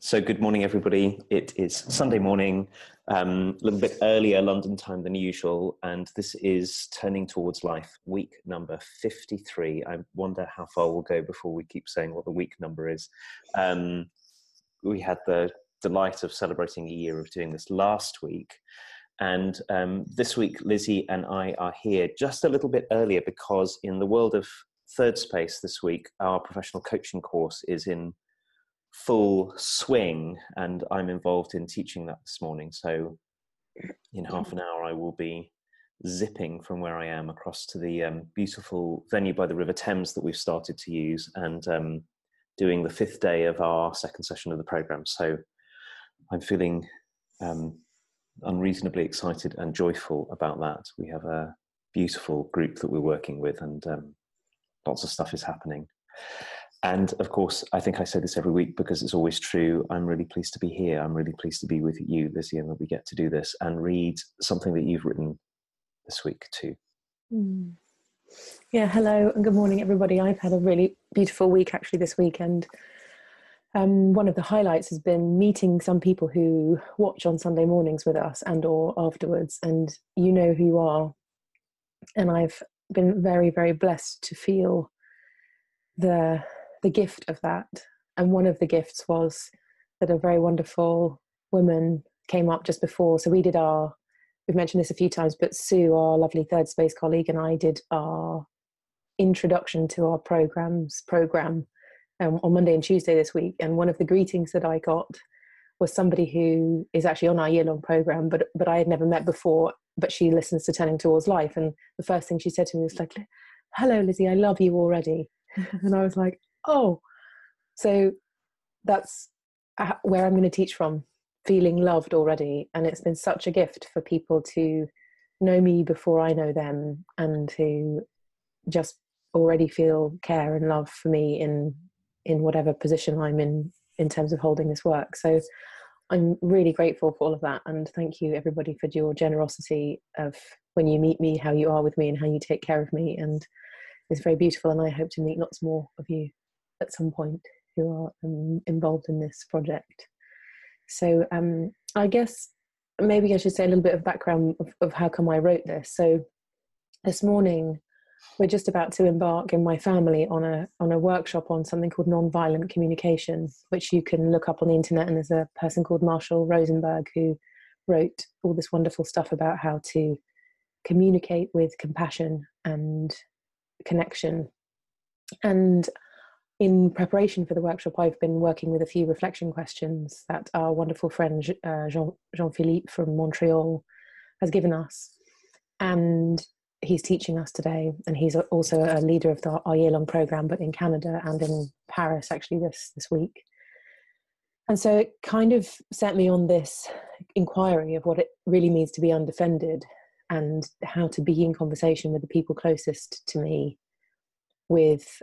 So good morning, everybody. It is Sunday morning, a little bit earlier London time than usual, and this is Turning Towards Life, week number 53. I wonder how far we'll go before we keep saying what the week number is. We had the delight of celebrating a year of doing this last week, and this week Lizzie and I are here just a little bit earlier because in the world of Third Space this week, our professional coaching course is in full swing, and I'm involved in teaching that this morning. So in half an hour I will be zipping from where I am across to the beautiful venue by the River Thames that we've started to use, and doing the fifth day of our second session of the programme. So I'm feeling unreasonably excited and joyful about that. We have a beautiful group that we're working with, and lots of stuff is happening. And of course, I think I say this every week because it's always true. I'm really pleased to be here. I'm really pleased to be with you, Lizzie, and that we get to do this and read something that you've written this week too. Yeah, hello and good morning, everybody. I've had a really beautiful week actually this weekend. One of the highlights has been meeting some people who watch on Sunday mornings with us and or afterwards, and you know who you are. And I've been very, very blessed to feel the gift of that. And one of the gifts was that a very wonderful woman came up just before. So we've mentioned this a few times, but Sue, our lovely Third Space colleague, and I did our introduction to our program on Monday and Tuesday this week. And one of the greetings that I got was somebody who is actually on our year-long program, but I had never met before, but she listens to Turning Towards Life. And the first thing she said to me was like, "Hello, Lizzie, I love you already." And I was like, oh, so that's where I'm going to teach from, feeling loved already. And it's been such a gift for people to know me before I know them, and to just already feel care and love for me in whatever position I'm in terms of holding this work. So I'm really grateful for all of that. And thank you, everybody, for your generosity of when you meet me, how you are with me and how you take care of me. And it's very beautiful, and I hope to meet lots more of you at some point who are involved in this project. So I guess maybe I should say a little bit of background of how come I wrote this. So this morning we're just about to embark in my family on a workshop on something called nonviolent communication, which you can look up on the internet, and there's a person called Marshall Rosenberg who wrote all this wonderful stuff about how to communicate with compassion and connection. And in preparation for the workshop, I've been working with a few reflection questions that our wonderful friend Jean-Philippe from Montreal has given us, and he's teaching us today. And he's also a leader of our year-long program, but in Canada and in Paris actually this week. And so it kind of set me on this inquiry of what it really means to be undefended, and how to be in conversation with the people closest to me with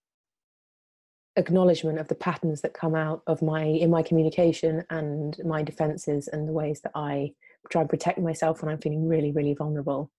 acknowledgement of the patterns that come out of in my communication and my defenses, and the ways that I try and protect myself when I'm feeling really, really vulnerable.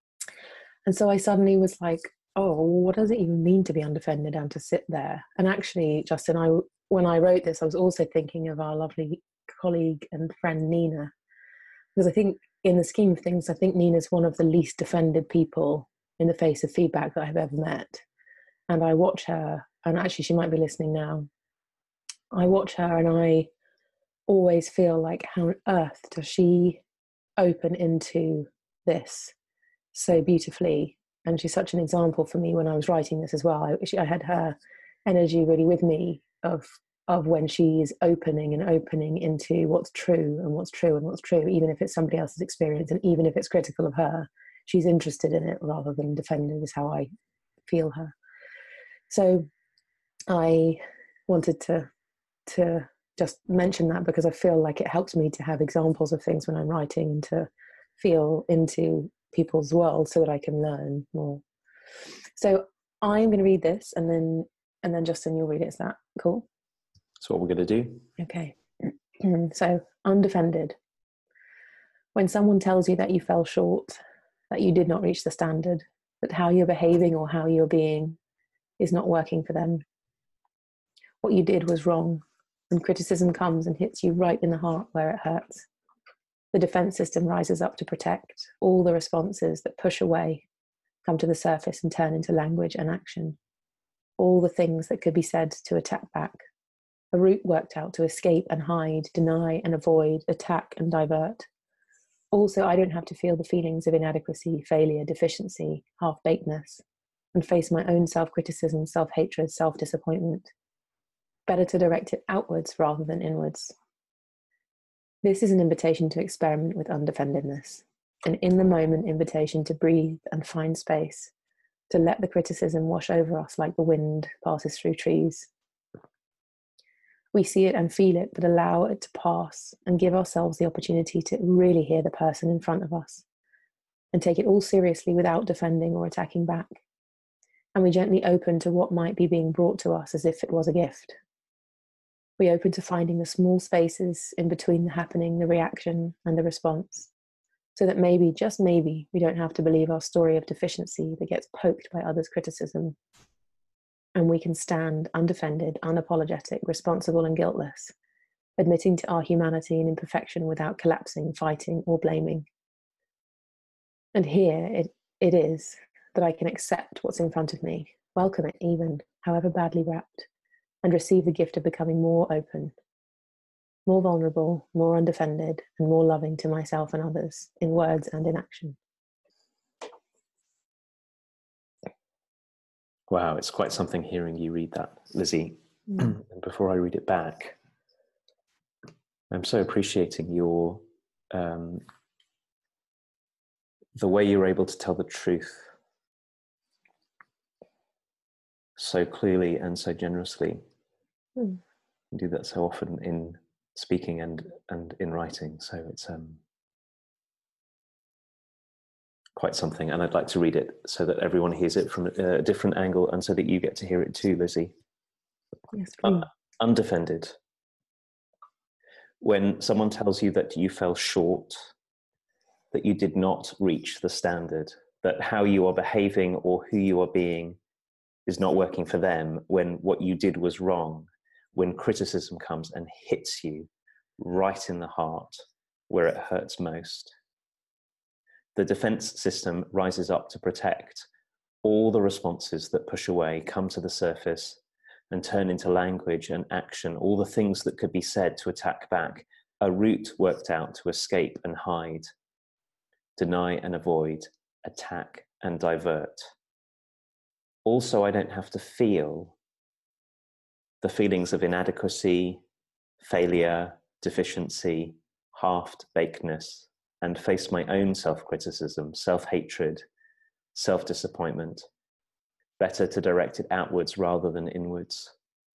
And so I suddenly was like, oh, what does it even mean to be undefended and to sit there? And actually, Justin, when I wrote this, I was also thinking of our lovely colleague and friend Nina, because I think in the scheme of things, I think Nina's one of the least defended people in the face of feedback that I've ever met. And I watch her, and actually she might be listening now. I watch her and I always feel like, how on earth does she open into this so beautifully? And she's such an example for me when I was writing this as well. I had her energy really with me of when she's opening into what's true and what's true and what's true, even if it's somebody else's experience, and even if it's critical of her, she's interested in it rather than defended, is how I feel her. So I wanted to just mention that, because I feel like it helps me to have examples of things when I'm writing, and to feel into people's world so that I can learn more. So I'm going to read this, and then Justin, you'll read it. Is that cool? That's what we're going to do. Okay. So, undefended. When someone tells you that you fell short, that you did not reach the standard, that how you're behaving or how you're being is not working for them, what you did was wrong, When criticism comes and hits you right in the heart where it hurts, the defense system rises up to protect. All the responses that push away come to the surface and turn into language and action. All the things that could be said to attack back. A route worked out to escape and hide, deny and avoid, attack and divert. Also, I don't have to feel the feelings of inadequacy, failure, deficiency, half-bakedness, and face my own self-criticism, self-hatred, self-disappointment. Better to direct it outwards rather than inwards. This is an invitation to experiment with undefendedness, an in-the-moment invitation to breathe and find space, to let the criticism wash over us like the wind passes through trees. We see it and feel it, but allow it to pass and give ourselves the opportunity to really hear the person in front of us and take it all seriously without defending or attacking back. And we gently open to what might be being brought to us as if it was a gift. We open to finding the small spaces in between the happening, the reaction, and the response, so that maybe, just maybe, we don't have to believe our story of deficiency that gets poked by others' criticism. And we can stand undefended, unapologetic, responsible, and guiltless, admitting to our humanity and imperfection without collapsing, fighting, or blaming. And here it is that I can accept what's in front of me, welcome it even, however badly wrapped, and receive the gift of becoming more open, more vulnerable, more undefended, and more loving to myself and others, in words and in action. Wow, it's quite something hearing you read that, Lizzie. And before I read it back, I'm so appreciating your the way you're able to tell the truth so clearly and so generously. You do that so often in speaking and in writing. So it's quite something. And I'd like to read it so that everyone hears it from a different angle and so that you get to hear it too, Lizzie. Yes, please. Undefended. When someone tells you that you fell short, that you did not reach the standard, that how you are behaving or who you are being is not working for them, when what you did was wrong, when criticism comes and hits you right in the heart where it hurts most. The defense system rises up to protect. All the responses that push away come to the surface and turn into language and action, all the things that could be said to attack back, a route worked out to escape and hide, deny and avoid, attack and divert. Also, I don't have to feel the feelings of inadequacy, failure, deficiency, half-bakedness, and face my own self-criticism, self-hatred, self-disappointment. Better to direct it outwards rather than inwards.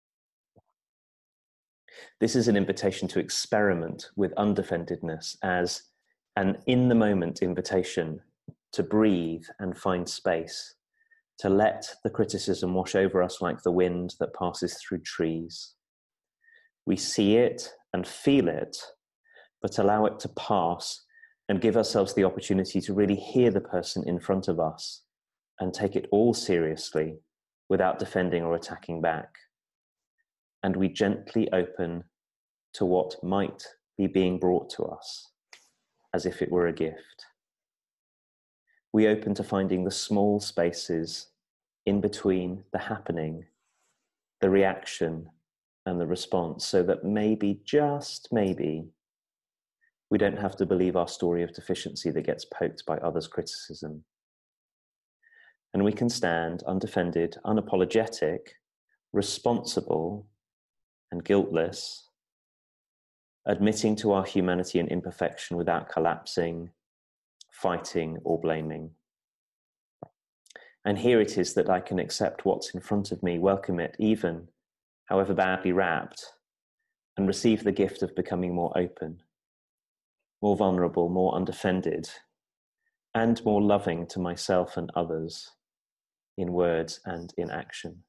This is an invitation to experiment with undefendedness as an in-the-moment invitation to breathe and find space, to let the criticism wash over us like the wind that passes through trees. We see it and feel it, but allow it to pass and give ourselves the opportunity to really hear the person in front of us and take it all seriously without defending or attacking back. And we gently open to what might be being brought to us as if it were a gift. We open to finding the small spaces in between the happening, the reaction, and the response, so that maybe, just maybe, we don't have to believe our story of deficiency that gets poked by others' criticism. And we can stand undefended, unapologetic, responsible, and guiltless, admitting to our humanity and imperfection without collapsing, fighting, or blaming. And here it is that I can accept what's in front of me, welcome it, even however badly wrapped, and receive the gift of becoming more open, more vulnerable, more undefended, and more loving to myself and others in words and in action.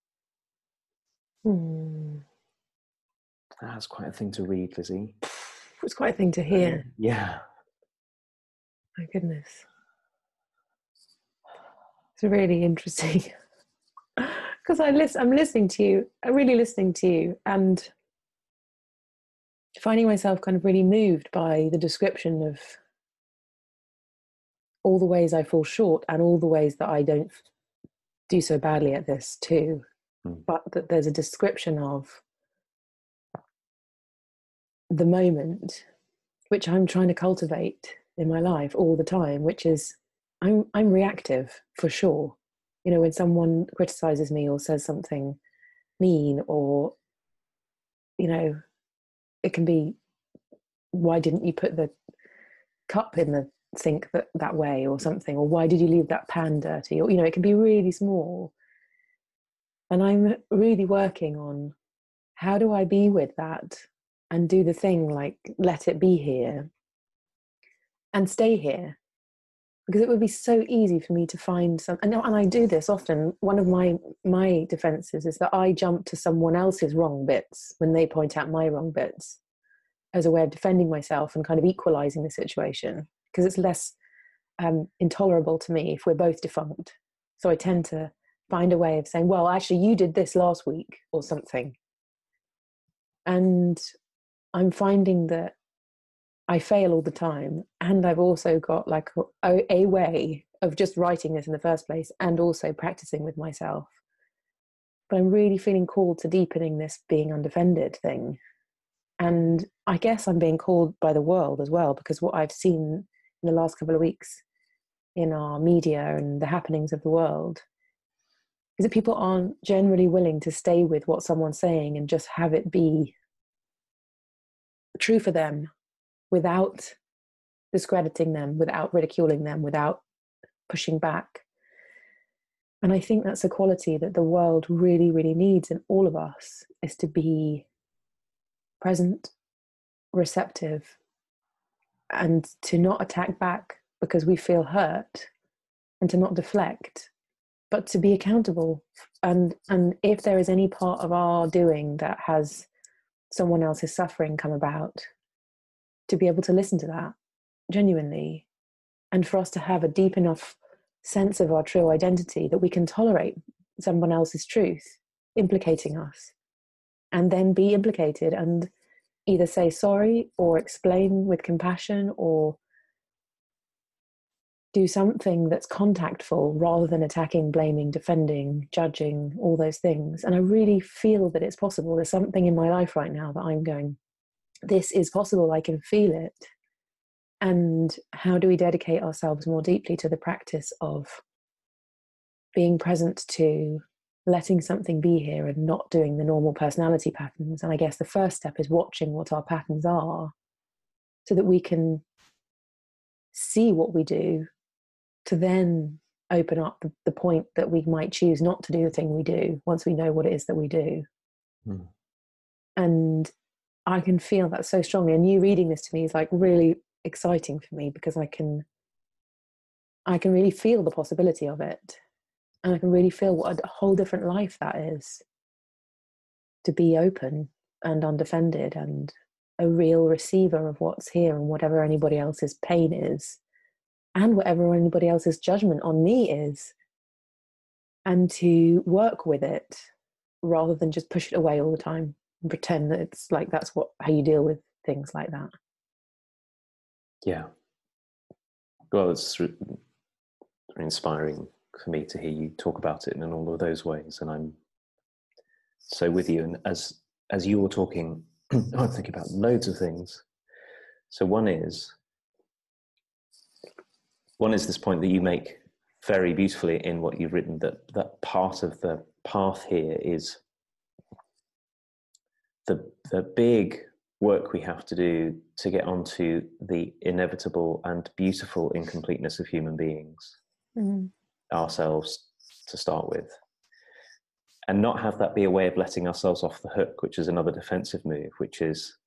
That's quite a thing to read, Lizzie. It's quite a thing to hear. Yeah. My goodness. It's really interesting. Because I'm listening to you, I'm really listening to you, and finding myself kind of really moved by the description of all the ways I fall short and all the ways that I don't do so badly at this too. But that there's a description of the moment which I'm trying to cultivate in my life all the time, which is I'm reactive for sure. You know, when someone criticizes me or says something mean, or, you know, it can be, why didn't you put the cup in the sink that way or something, or why did you leave that pan dirty, or, you know, it can be really small. And I'm really working on, how do I be with that and do the thing, like, let it be here and stay here? Because it would be so easy for me to find some, and I do this often. One of my defenses is that I jump to someone else's wrong bits when they point out my wrong bits, as a way of defending myself and kind of equalizing the situation, because it's less intolerable to me if we're both defunct. So I tend to find a way of saying, well, actually, you did this last week or something. And I'm finding that I fail all the time. And I've also got like a way of just writing this in the first place and also practicing with myself. But I'm really feeling called to deepening this being undefended thing. And I guess I'm being called by the world as well, because what I've seen in the last couple of weeks in our media and the happenings of the world is that people aren't generally willing to stay with what someone's saying and just have it be true for them, without discrediting them, without ridiculing them, without pushing back. And I think that's a quality that the world really, really needs in all of us, is to be present, receptive, and to not attack back because we feel hurt, and to not deflect, but to be accountable. And if there is any part of our doing that has someone else's suffering come about, to be able to listen to that genuinely, and for us to have a deep enough sense of our true identity that we can tolerate someone else's truth implicating us, and then be implicated and either say sorry or explain with compassion or do something that's contactful rather than attacking, blaming, defending, judging, all those things. And I really feel that it's possible. There's something in my life right now that I'm going, this is possible, I can feel it. And how do we dedicate ourselves more deeply to the practice of being present to letting something be here and not doing the normal personality patterns? And I guess the first step is watching what our patterns are so that we can see what we do, to then open up the point that we might choose not to do the thing we do once we know what it is that we do. And I can feel that so strongly. And you reading this to me is like really exciting for me, because I can really feel the possibility of it. And I can really feel what a whole different life that is, to be open and undefended and a real receiver of what's here, and whatever anybody else's pain is, and whatever anybody else's judgment on me is, and to work with it rather than just push it away all the time and pretend that it's like that's how you deal with things like that. Yeah. Well, it's very inspiring for me to hear you talk about it in all of those ways, and I'm so with you. And as you were talking, I'm thinking about loads of things. So one is this point that you make very beautifully in what you've written, that part of the path here is the big work we have to do to get onto the inevitable and beautiful incompleteness of human beings, ourselves to start with, and not have that be a way of letting ourselves off the hook, which is another defensive move, which is,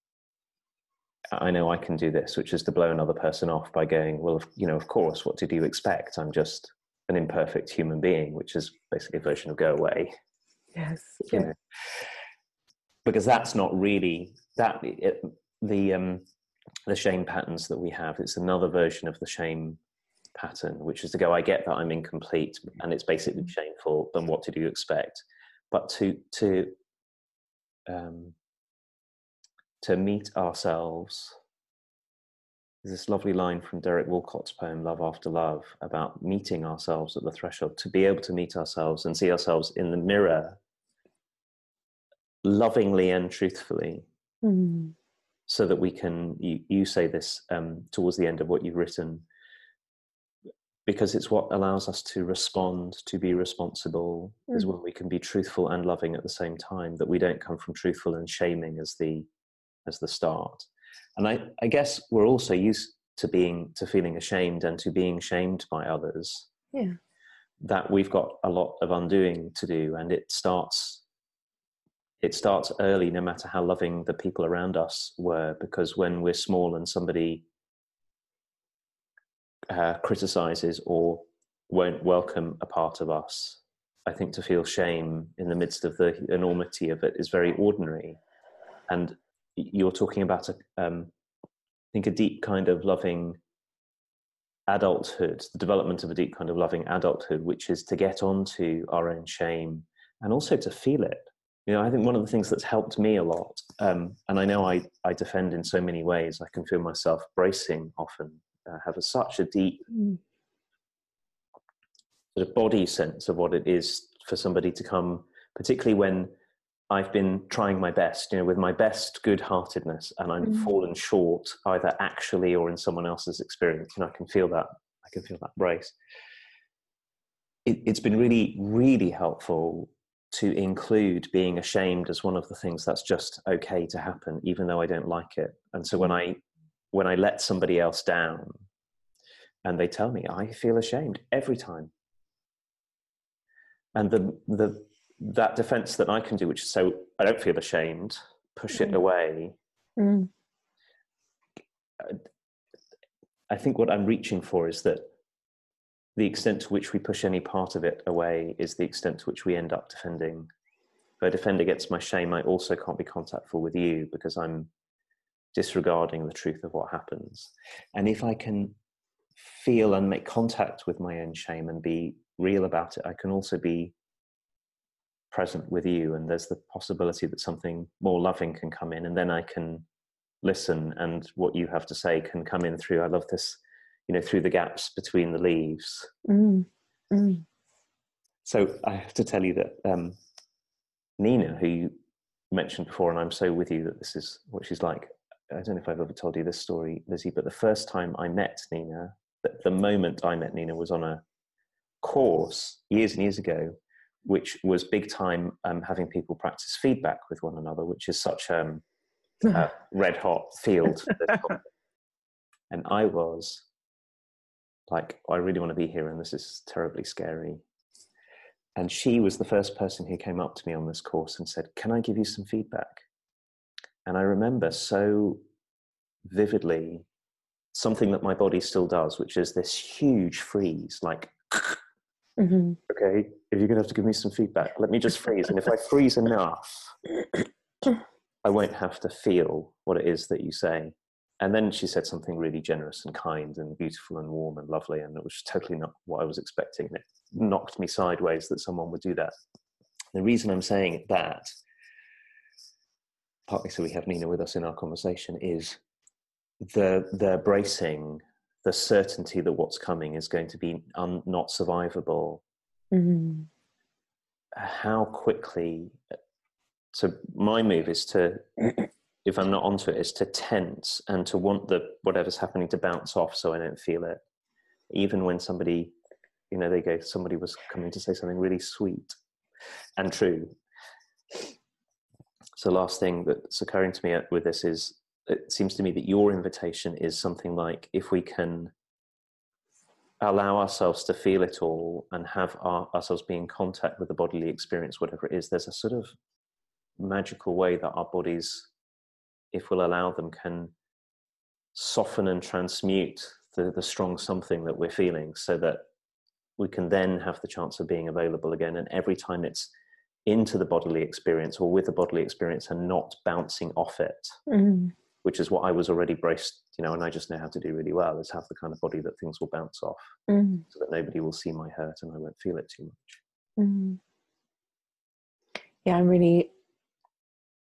I know I can do this, which is to blow another person off by going, well, of course, what did you expect? I'm just an imperfect human being, which is basically a version of go away. Yes. You know? Because that's not really the shame patterns that we have. It's another version of the shame pattern, which is to go, I get that I'm incomplete and it's basically shameful, then what did you expect? But to to meet ourselves. There's this lovely line from Derek Walcott's poem, Love After Love, about meeting ourselves at the threshold, to be able to meet ourselves and see ourselves in the mirror lovingly and truthfully, so that we can, you say this towards the end of what you've written, because it's what allows us to respond, to be responsible, is when we can be truthful and loving at the same time, that we don't come from truthful and shaming as the start. And I guess we're also used to feeling ashamed and to being shamed by others. Yeah. That we've got a lot of undoing to do, and it starts early, no matter how loving the people around us were, because when we're small and somebody criticizes or won't welcome a part of us, I think to feel shame in the midst of the enormity of it is very ordinary. And you're talking about I think a deep kind of loving adulthood, the development of a deep kind of loving adulthood, which is to get onto our own shame and also to feel it. I think one of the things that's helped me a lot, and I know I defend in so many ways, I can feel myself bracing often, have such a deep sort of body sense of what it is for somebody to come, particularly when I've been trying my best, with my best good-heartedness, and I'm fallen short either actually or in someone else's experience. I can feel that. I can feel that brace. It's been really, really helpful to include being ashamed as one of the things that's just okay to happen, even though I don't like it. And so when I let somebody else down and they tell me, I feel ashamed every time. And that defense that I can do, which is, so I don't feel ashamed, push it away. I think what I'm reaching for is that the extent to which we push any part of it away is the extent to which we end up defending. If I defend against my shame, I also can't be contactful with you because I'm disregarding the truth of what happens. And if I can feel and make contact with my own shame and be real about it, I can also be present with you, and there's the possibility that something more loving can come in, and then I can listen, and what you have to say can come in through, I love this, through the gaps between the leaves. So I have to tell you that Nina, who you mentioned before, and I'm so with you that this is what she's like. I don't know if I've ever told you this story, Lizzie, but the first time I met Nina, the moment I met Nina was on a course years and years ago, which was big time having people practice feedback with one another, which is such a red hot field. And I was like, I really want to be here, and this is terribly scary. And she was the first person who came up to me on this course and said, can I give you some feedback? And I remember so vividly something that my body still does, which is this huge freeze, like, okay, if you're going to have to give me some feedback, let me just freeze. And if I freeze enough, I won't have to feel what it is that you say. And then she said something really generous and kind and beautiful and warm and lovely, and it was totally not what I was expecting. It knocked me sideways that someone would do that. The reason I'm saying that, partly so we have Nina with us in our conversation, is the bracing, the certainty that what's coming is going to be not survivable. How quickly, so my move is to, if I'm not onto it, is to tense and to want whatever's happening to bounce off so I don't feel it. Even when somebody, somebody was coming to say something really sweet and true. So last thing that's occurring to me with this is, it seems to me that your invitation is something like, if we can allow ourselves to feel it all and have ourselves be in contact with the bodily experience, whatever it is, there's a sort of magical way that our bodies, if we'll allow them, can soften and transmute the strong something that we're feeling, so that we can then have the chance of being available again. And every time it's into the bodily experience or with the bodily experience and not bouncing off it, which is what I was already braced, and I just know how to do really well, is have the kind of body that things will bounce off, so that nobody will see my hurt and I won't feel it too much. Yeah, I'm really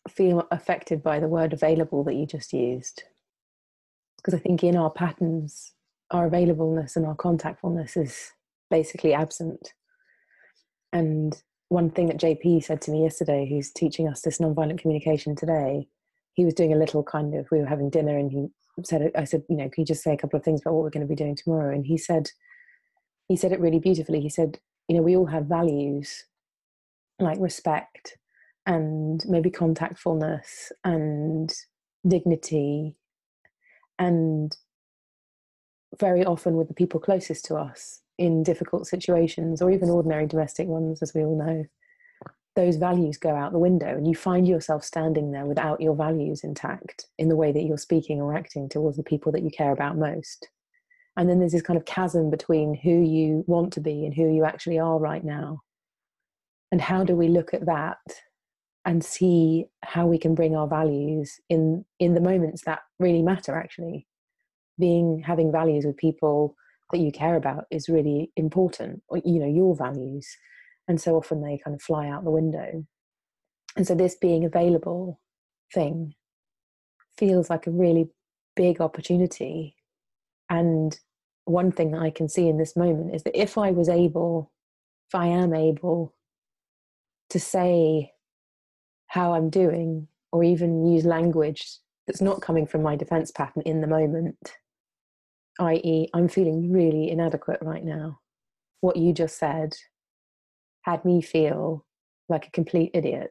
feel affected by the word available that you just used, because I think in our patterns, our availableness and our contactfulness is basically absent. And one thing that JP said to me yesterday, who's teaching us this nonviolent communication today, he was doing a little kind of, we were having dinner and he said, I said, can you just say a couple of things about what we're going to be doing tomorrow? And he said it really beautifully. He said, we all have values like respect and maybe contactfulness and dignity, and very often with the people closest to us in difficult situations or even ordinary domestic ones, as we all know, those values go out the window and you find yourself standing there without your values intact in the way that you're speaking or acting towards the people that you care about most. And then there's this kind of chasm between who you want to be and who you actually are right now. And how do we look at that and see how we can bring our values in the moments that really matter, actually? Having values with people that you care about is really important, or, your values. And so often they kind of fly out the window. And so this being available thing feels like a really big opportunity. And one thing that I can see in this moment is that if I am able to say how I'm doing, or even use language that's not coming from my defense pattern in the moment, i.e., I'm feeling really inadequate right now. What you just said had me feel like a complete idiot.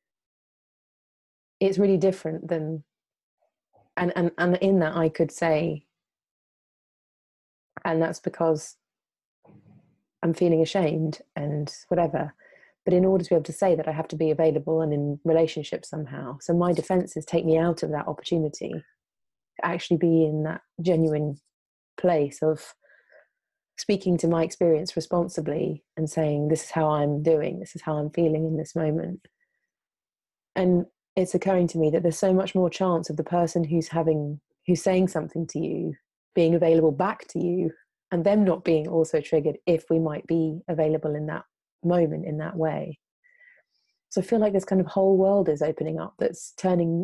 It's really different than, and in that I could say, and that's because I'm feeling ashamed and whatever. But in order to be able to say that, I have to be available and in relationship somehow. So my defenses take me out of that opportunity to actually be in that genuine place of speaking to my experience responsibly and saying, this is how I'm doing, this is how I'm feeling in this moment. And it's occurring to me that there's so much more chance of the person who's saying something to you being available back to you, and them not being also triggered if we might be available in that moment in that way. So I feel like this kind of whole world is opening up, that's turning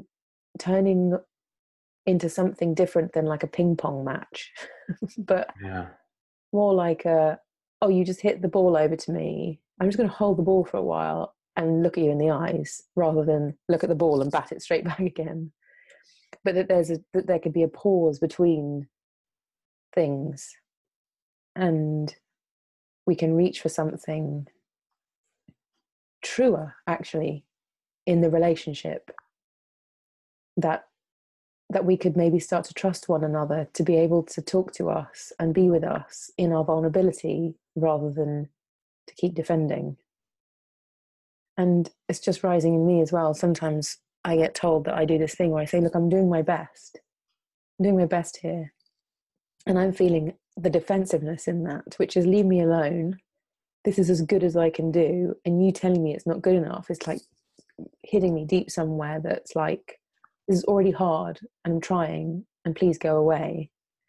into something different than like a ping pong match, but more like you just hit the ball over to me, I'm just going to hold the ball for a while and look at you in the eyes, rather than look at the ball and bat it straight back again. But that there could be a pause between things, and we can reach for something truer, actually, in the relationship, that we could maybe start to trust one another to be able to talk to us and be with us in our vulnerability, rather than to keep defending. And it's just rising in me as well. Sometimes I get told that I do this thing where I say, look, I'm doing my best. I'm doing my best here. And I'm feeling the defensiveness in that, which is, leave me alone. This is as good as I can do. And you telling me it's not good enough, it's like hitting me deep somewhere that's like, this is already hard and I'm trying, and please go away.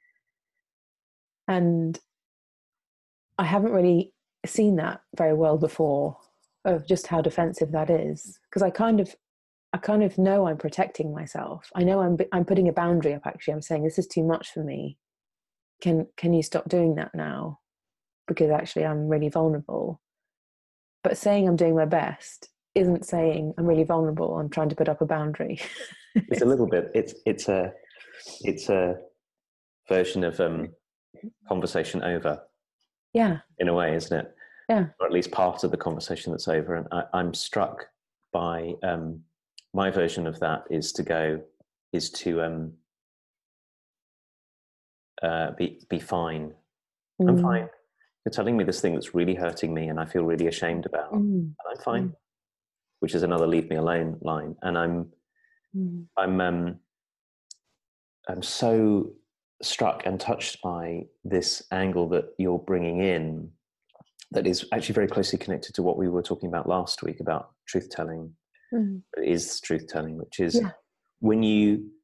And I haven't really seen that very well before, of just how defensive that is. Because I kind of know I'm protecting myself. I know I'm putting a boundary up, actually. I'm saying, this is too much for me. Can you stop doing that now? Because actually I'm really vulnerable. But saying I'm doing my best isn't saying I'm really vulnerable. I'm trying to put up a boundary. It's a little bit, it's a version of conversation over. Yeah. In a way, isn't it? Yeah. Or at least part of the conversation that's over. And I'm struck by my version of that is to be fine. I'm fine. You're telling me this thing that's really hurting me and I feel really ashamed about, and I'm fine, which is another leave me alone line. And I'm so struck and touched by this angle that you're bringing in, that is actually very closely connected to what we were talking about last week about truth telling. It is truth telling, which is when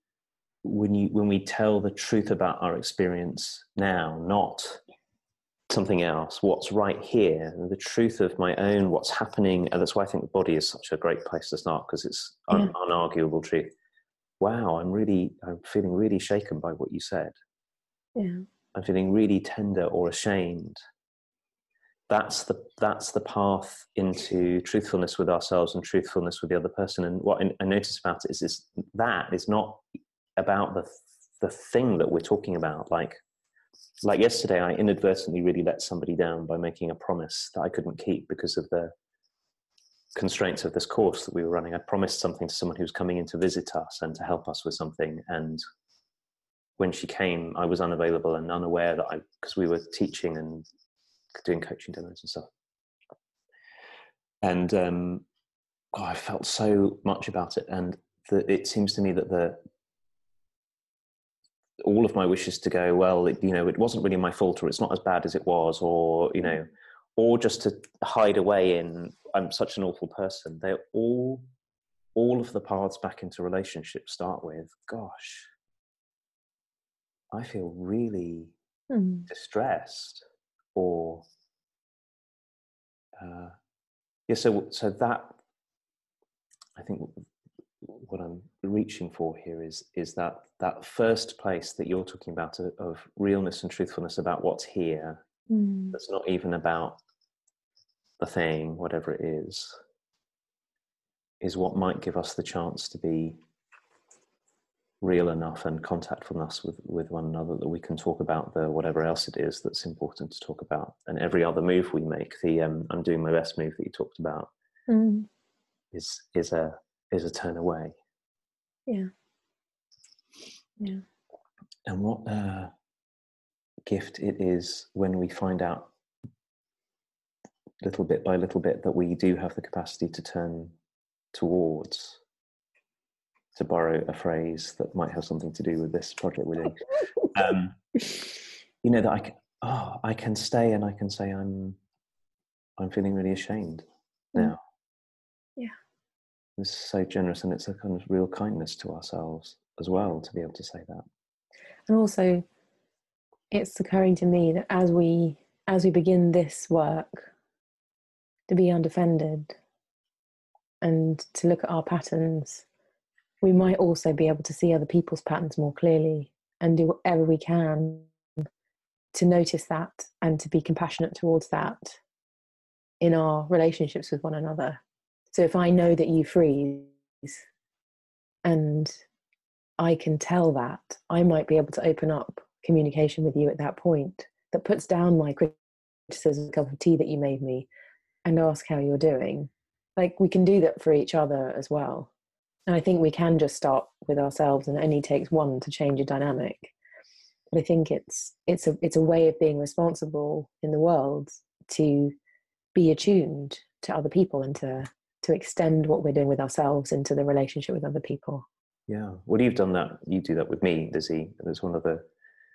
we tell the truth about our experience now, not something else, what's right here, the truth of my own, what's happening. And that's why I think the body is such a great place to start, because it's unarguable truth. Wow, I'm feeling really shaken by what you said. Yeah. I'm feeling really tender or ashamed. That's the path into truthfulness with ourselves and truthfulness with the other person. And what I notice about it is that is not about the thing that we're talking about. Like yesterday, I inadvertently really let somebody down by making a promise that I couldn't keep because of the constraints of this course that we were running. I promised something to someone who was coming in to visit us and to help us with something. And when she came, I was unavailable and unaware that because we were teaching and doing coaching demos and stuff. And I felt so much about it. And it seems to me that all of my wishes to go, well, it wasn't really my fault, or it's not as bad as it was, or, or just to hide away in, I'm such an awful person. They're all of the paths back into relationships start with, gosh, I feel really distressed, or so that, I think what I'm reaching for here is that first place that you're talking about of realness and truthfulness about what's here. That's not even about the thing, whatever it is what might give us the chance to be real enough and contactfulness with one another, that we can talk about the whatever else it is that's important to talk about. And every other move we make, the I'm doing my best move that you talked about, is a turn away. Yeah. And what a gift it is when we find out little bit by little bit that we do have the capacity to turn towards, to borrow a phrase that might have something to do with this project we're doing. That I can stay and I can say I'm feeling really ashamed now. Yeah. It's so generous, and it's a kind of real kindness to ourselves as well to be able to say that. And also, it's occurring to me that as we begin this work, to be undefended and to look at our patterns, we might also be able to see other people's patterns more clearly and do whatever we can to notice that and to be compassionate towards that in our relationships with one another. So if I know that you freeze and I can tell that, I might be able to open up communication with you at that point that puts down my criticism, cup of tea that you made me, and ask how you're doing. Like, we can do that for each other as well. And I think we can just start with ourselves, and it only takes one to change a dynamic. But I think it's a way of being responsible in the world to be attuned to other people and to extend what we're doing with ourselves into the relationship with other people. Yeah. Well, you've done that. You do that with me, Lizzie. It's one of the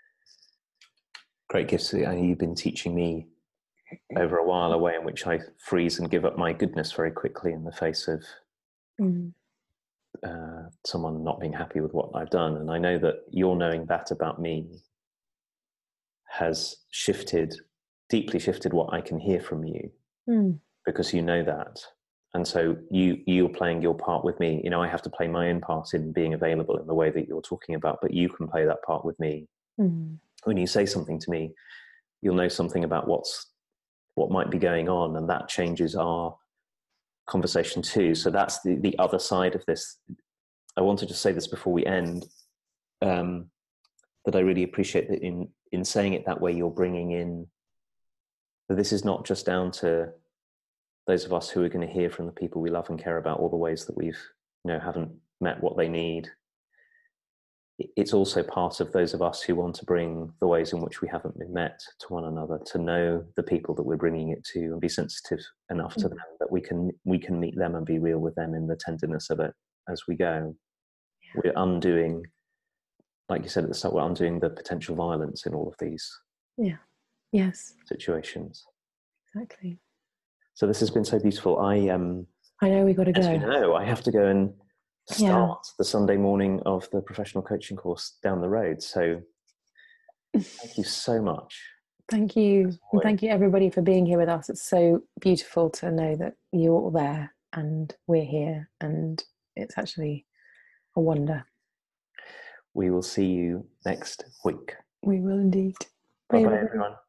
great gifts that you've been teaching me over a while, a way in which I freeze and give up my goodness very quickly in the face of someone not being happy with what I've done. And I know that your knowing that about me has deeply shifted what I can hear from you, because you know that. And so you're playing your part with me. I have to play my own part in being available in the way that you're talking about, but you can play that part with me. When you say something to me, you'll know something about what might be going on, and that changes our conversation too. So that's the other side of this. I wanted to say this before we end, that I really appreciate that in saying it that way, you're bringing in that this is not just down to those of us who are going to hear from the people we love and care about, all the ways that we've haven't met what they need. It's also part of those of us who want to bring the ways in which we haven't been met to one another, to know the people that we're bringing it to and be sensitive enough to them that we can meet them and be real with them in the tenderness of it as we go. Yeah. We're undoing, like you said at the start, we're undoing the potential violence in all of these situations. Exactly. So this has been so beautiful. I know we got to go. As you know, I have to go and start the Sunday morning of the professional coaching course down the road. So thank you so much Thank you. And thank you everybody for being here with us. It's so beautiful to know that you're all there and we're here, and it's actually a wonder. We will see you next week. We will indeed. Bye-bye, everyone.